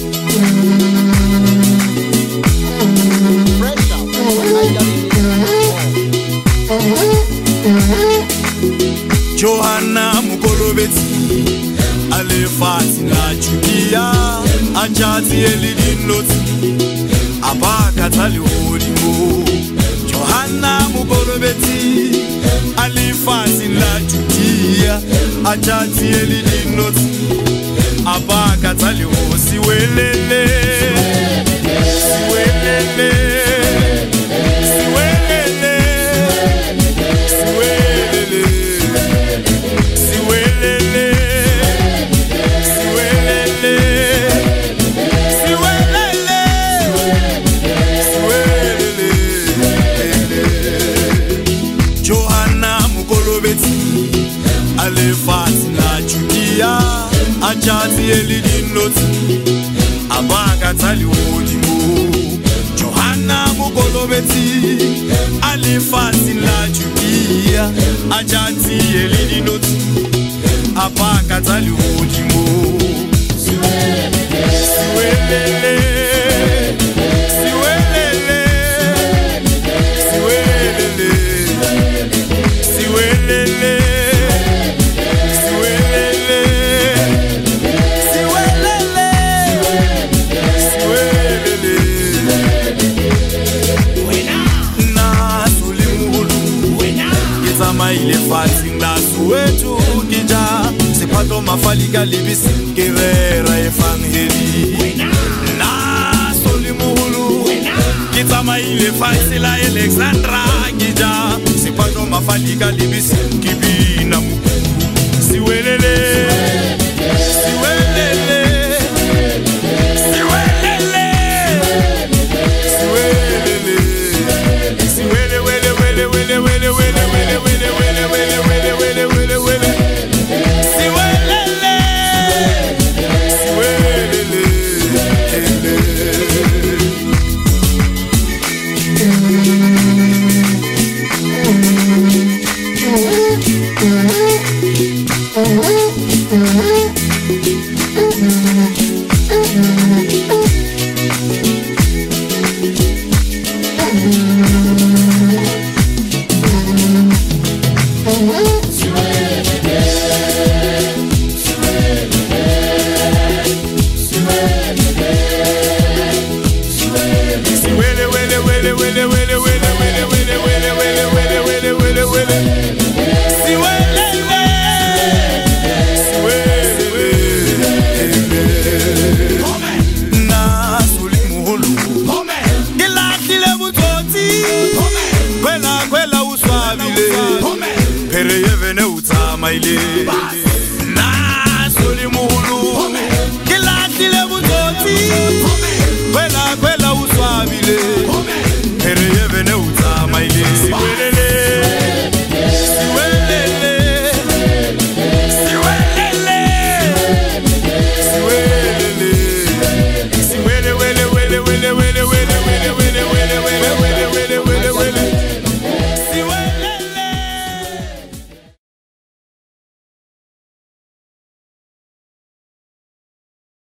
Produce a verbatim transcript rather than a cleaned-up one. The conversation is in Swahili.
Johanna Mukolobeti Alefati na Julia Ajati elidinoti Abakatali odimo Johanna Mukolobeti Alefati na Julia Ajati elidinoti Abakatali osiwelele Siwelele Alefati na Julia Ajati elidinoti Abakatali odimo Johanna Mukolobeti Alefati na Julia Ajati elidinoti Abakatali odimo Siwelele Siwelele Siwelele Siwelele Siwelele ile fatinga suetu kija sepato mafalika libisi kerera evangeli na solimuhulu kitama ile fasila Alexandra kija sepato mafalika libisi kibina siwelele siwelele siwelele siwelele siwele wele wele wele wele wele na solimuhulu kila kile buzoti kwela kwela uswabile